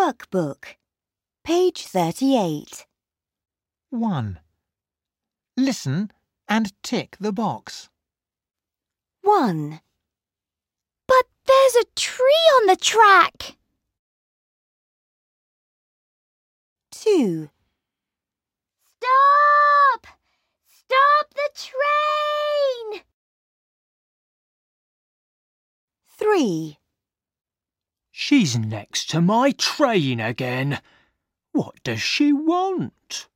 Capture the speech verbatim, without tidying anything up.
Workbook, page thirty-eight. one. Listen and tick the box. one. But there's a tree on the track. two. Stop! Stop the train! three. She's next to my train again. What does she want?